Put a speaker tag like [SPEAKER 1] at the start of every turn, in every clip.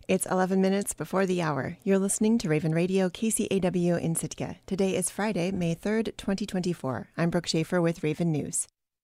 [SPEAKER 1] It's 11 minutes before the hour. You're listening to Raven Radio KCAW in Sitka. Today is Friday, May 3rd, 2024. I'm Brooke Schaefer with Raven News.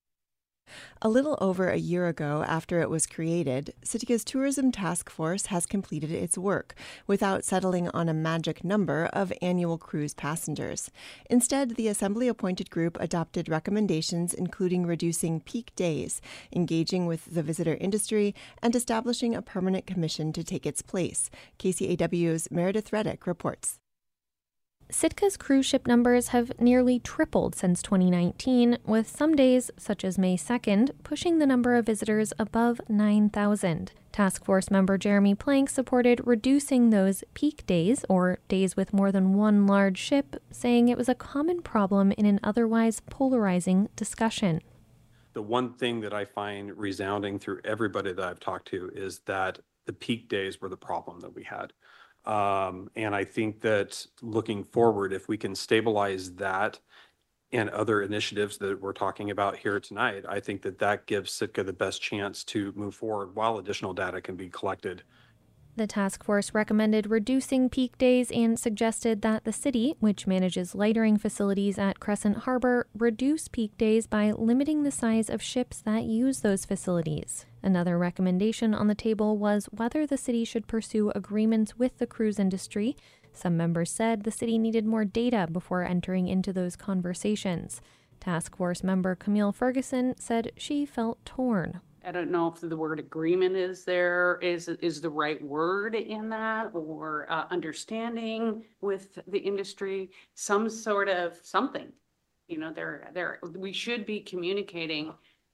[SPEAKER 1] A little over a year ago, after it was created, Sitka's Tourism Task Force has completed its work without settling on a magic number of annual cruise passengers. Instead, the Assembly-appointed group adopted recommendations including reducing peak days, engaging with the visitor industry, and establishing a permanent commission to take its place. KCAW's Meredith Reddick reports.
[SPEAKER 2] Sitka's cruise ship numbers have nearly tripled since 2019, with some days, such as May 2nd, pushing the number of visitors above 9,000. Task Force member Jeremy Plank supported reducing those peak days, or days with more than one large ship, saying it was a common problem in an otherwise polarizing discussion.
[SPEAKER 3] The one thing that I find resounding through everybody that I've talked to is that the peak days were the problem that we had. And I think that looking forward, if we can stabilize that and other initiatives that we're talking about here tonight, I think that that gives Sitka the best chance to move forward while additional data can be collected.
[SPEAKER 2] The task force recommended reducing peak days and suggested that the city, which manages lightering facilities at Crescent Harbor, reduce peak days by limiting the size of ships that use those facilities. Another recommendation on the table was whether the city should pursue agreements with the cruise industry. Some members said the city needed more data before entering into those conversations. Task force member Camille Ferguson said she felt torn.
[SPEAKER 4] I don't know if the word agreement is the right word in that, or understanding with the industry, some sort of something. You know, we should be communicating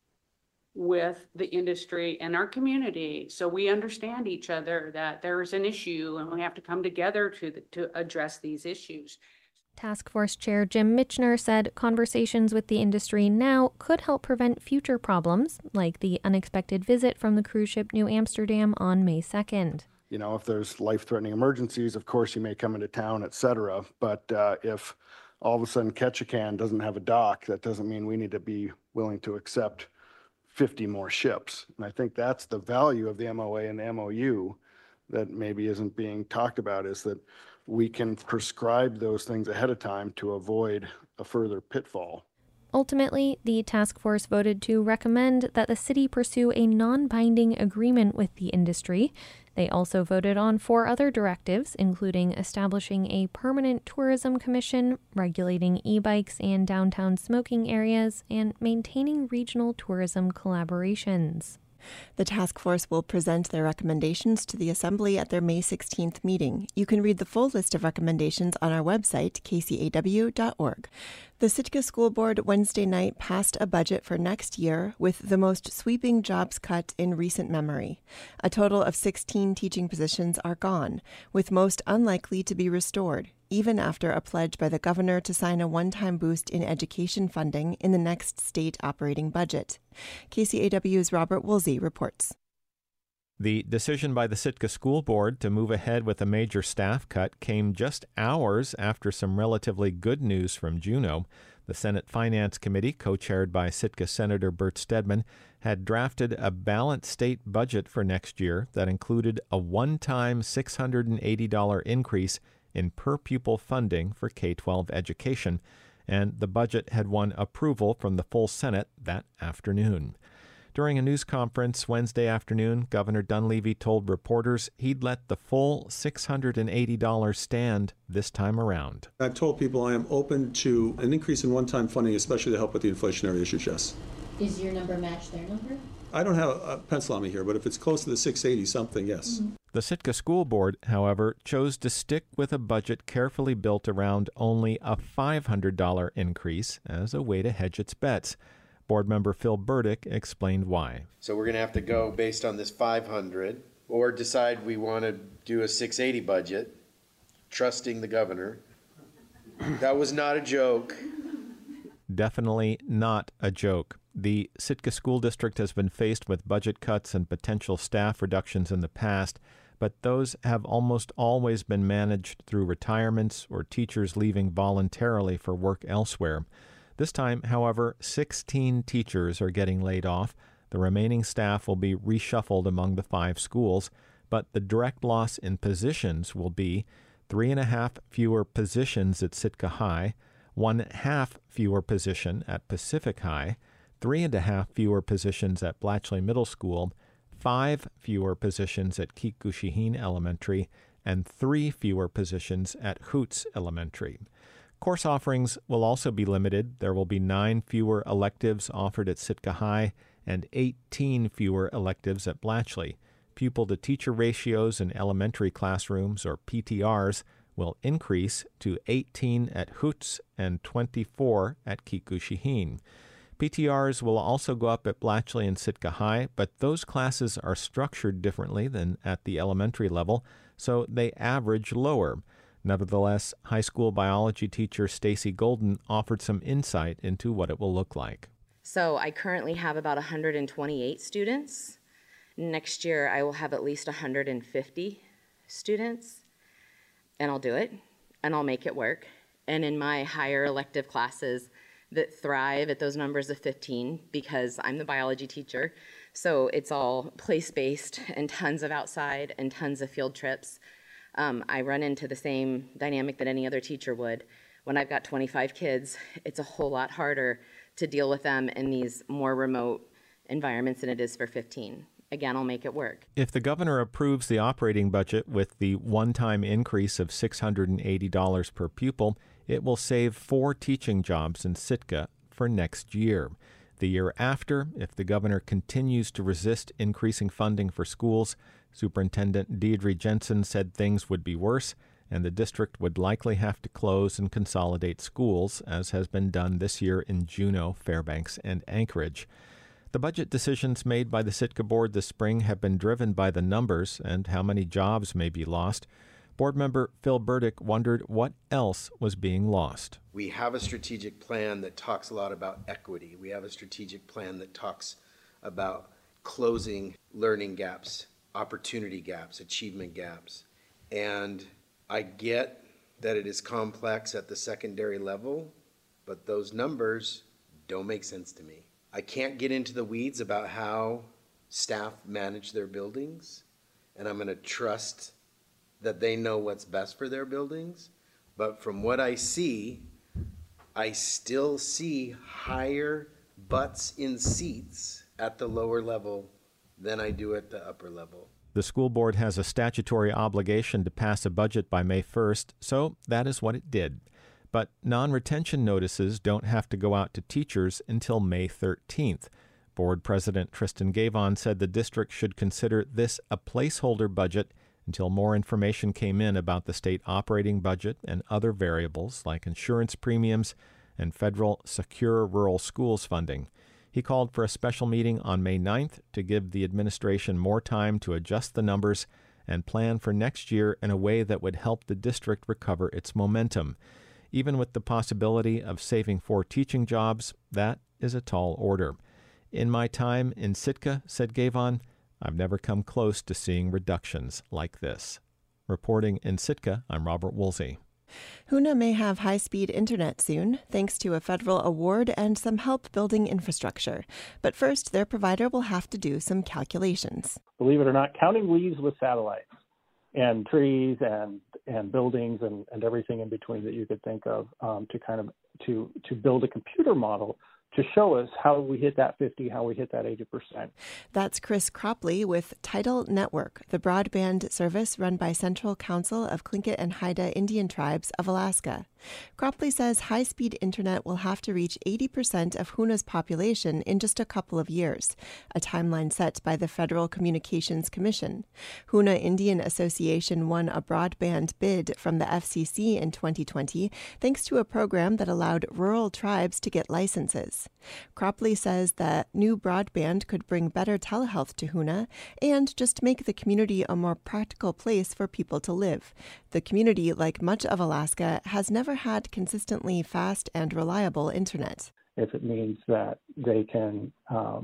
[SPEAKER 4] with the industry and our community so we understand each other, that there is an issue and we have to come together to address these issues.
[SPEAKER 2] Task Force Chair Jim Michener said conversations with the industry now could help prevent future problems, like the unexpected visit from the cruise ship New Amsterdam on May 2nd.
[SPEAKER 5] You know, if there's life-threatening emergencies, of course you may come into town, etc. But if all of a sudden Ketchikan doesn't have a dock, that doesn't mean we need to be willing to accept 50 more ships. And I think that's the value of the MOA and the MOU that maybe isn't being talked about, is that we can prescribe those things ahead of time to avoid a further pitfall.
[SPEAKER 2] Ultimately, the task force voted to recommend that the city pursue a non-binding agreement with the industry. They also voted on 4 other directives, including establishing a permanent tourism commission, regulating e-bikes and downtown smoking areas, and maintaining regional tourism collaborations.
[SPEAKER 1] The task force will present their recommendations to the Assembly at their May 16th meeting. You can read the full list of recommendations on our website, kcaw.org. The Sitka School Board Wednesday night passed a budget for next year with the most sweeping jobs cut in recent memory. A total of 16 teaching positions are gone, with most unlikely to be restored, even after a pledge by the governor to sign a one-time boost in education funding in the next state operating budget. KCAW's Robert Woolsey reports.
[SPEAKER 6] The decision by the Sitka School Board to move ahead with a major staff cut came just hours after some relatively good news from Juneau. The Senate Finance Committee, co-chaired by Sitka Senator Bert Stedman, had drafted a balanced state budget for next year that included a one-time $680 increase in per-pupil funding for K-12 education, and the budget had won approval from the full Senate that afternoon. During a news conference Wednesday afternoon, Governor Dunleavy told reporters he'd let the full $680 stand this time around.
[SPEAKER 7] I've told people I am open to an increase in one-time funding, especially to help with the inflationary issues, yes.
[SPEAKER 8] Is your number match their number?
[SPEAKER 7] I don't have a pencil on me here, but if it's close to the 680 something, yes.
[SPEAKER 8] Mm-hmm.
[SPEAKER 6] The Sitka School Board, however, chose to stick with a budget carefully built around only a $500 increase as a way to hedge its bets. Board member Phil Burdick explained why.
[SPEAKER 9] So we're going to have to go based on this 500 or decide we want to do a 680 budget, trusting the governor. That was not a joke.
[SPEAKER 6] Definitely not a joke. The Sitka School District has been faced with budget cuts and potential staff reductions in the past, but those have almost always been managed through retirements or teachers leaving voluntarily for work elsewhere. This time, however, 16 teachers are getting laid off. The remaining staff will be reshuffled among the 5 schools. but the direct loss in positions will be 3.5 fewer positions at Sitka High, 1.5 fewer position at Pacific High, 3.5 fewer positions at Blatchley Middle School, 5 fewer positions at Kikushihine Elementary, and 3 fewer positions at Hoots Elementary. Course offerings will also be limited. There will be 9 fewer electives offered at Sitka High and 18 fewer electives at Blatchley. Pupil-to-teacher ratios in elementary classrooms, or PTRs, will increase to 18 at Hoots and 24 at Kikushihine. PTRs will also go up at Blatchley and Sitka High, but those classes are structured differently than at the elementary level, so they average lower. Nevertheless, high school biology teacher Stacy Golden offered some insight into what it will look like.
[SPEAKER 10] So I currently have about 128 students. Next year, I will have at least 150 students, and I'll do it, and I'll make it work. And in my higher elective classes that thrive at those numbers of 15, because I'm the biology teacher, so it's all place-based and tons of outside and tons of field trips. I run into the same dynamic that any other teacher would. When I've got 25 kids, it's a whole lot harder to deal with them in these more remote environments than it is for 15. Again, I'll make it work.
[SPEAKER 6] If the governor approves the operating budget with the one-time increase of $680 per pupil, it will save 4 teaching jobs in Sitka for next year. The year after, if the governor continues to resist increasing funding for schools, Superintendent Deidre Jensen said things would be worse, and the district would likely have to close and consolidate schools, as has been done this year in Juneau, Fairbanks, and Anchorage. The budget decisions made by the Sitka Board this spring have been driven by the numbers and how many jobs may be lost. Board member Phil Burdick wondered what else was being lost.
[SPEAKER 9] We have a strategic plan that talks a lot about equity. We have a strategic plan that talks about closing learning gaps, opportunity gaps, achievement gaps. And I get that it is complex at the secondary level, but those numbers don't make sense to me. I can't get into the weeds about how staff manage their buildings, and I'm going to trust that they know what's best for their buildings. But from what I see, I still see higher butts in seats at the lower level than I do at the upper level.
[SPEAKER 6] The school board has a statutory obligation to pass a budget by May 1st, so that is what it did. But non-retention notices don't have to go out to teachers until May 13th. Board President Tristan Gavon said the district should consider this a placeholder budget until more information came in about the state operating budget and other variables like insurance premiums and federal Secure Rural Schools funding. He called for a special meeting on May 9th to give the administration more time to adjust the numbers and plan for next year in a way that would help the district recover its momentum. Even with the possibility of saving 4 teaching jobs, that is a tall order. In my time in Sitka, said Gavon, I've never come close to seeing reductions like this. Reporting in Sitka, I'm Robert Woolsey.
[SPEAKER 1] Hoonah may have high-speed internet soon, thanks to a federal award and some help building infrastructure. But first, their provider will have to do some calculations.
[SPEAKER 11] Believe it or not, counting leaves with satellites and trees and buildings and everything in between that you could think of to build a computer model to show us how we hit that 50, how we hit that 80%.
[SPEAKER 1] That's Chris Cropley with Tidal Network, the broadband service run by Central Council of Tlingit and Haida Indian Tribes of Alaska. Cropley says high-speed internet will have to reach 80% of Hoonah's population in just a couple of years, a timeline set by the Federal Communications Commission. Hoonah Indian Association won a broadband bid from the FCC in 2020 thanks to a program that allowed rural tribes to get licenses. Cropley says that new broadband could bring better telehealth to Hoonah and just make the community a more practical place for people to live. The community, like much of Alaska, has never had consistently fast and reliable internet.
[SPEAKER 11] If it means that they can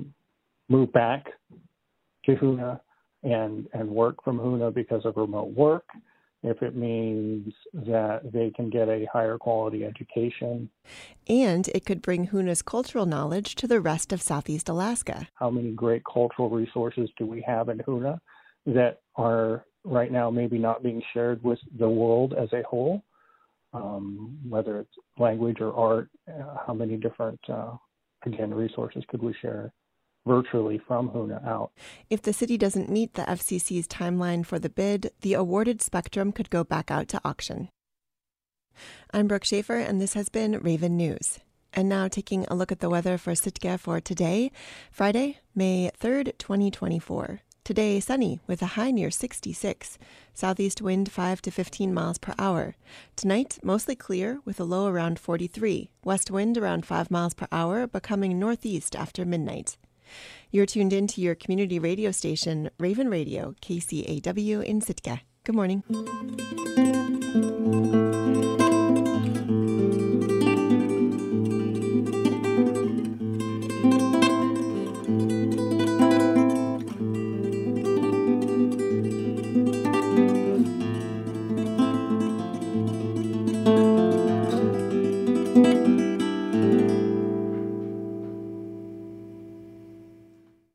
[SPEAKER 11] move back to Hoonah and work from Hoonah because of remote work, if it means that they can get a higher quality education.
[SPEAKER 1] And it could bring Hoonah's cultural knowledge to the rest of Southeast Alaska.
[SPEAKER 11] How many great cultural resources do we have in Hoonah that are right now maybe not being shared with the world as a whole, whether it's language or art. How many different, again, resources could we share virtually from Hoonah out?
[SPEAKER 1] If the city doesn't meet the FCC's timeline for the bid, the awarded spectrum could go back out to auction. I'm Brooke Schaefer, and this has been Raven News. And now taking a look at the weather for Sitka for today, Friday, May 3rd, 2024. Today, sunny with a high near 66. Southeast wind 5 to 15 miles per hour. Tonight, mostly clear with a low around 43. West wind around 5 miles per hour, becoming northeast after midnight. You're tuned in to your community radio station, Raven Radio, KCAW in Sitka. Good morning.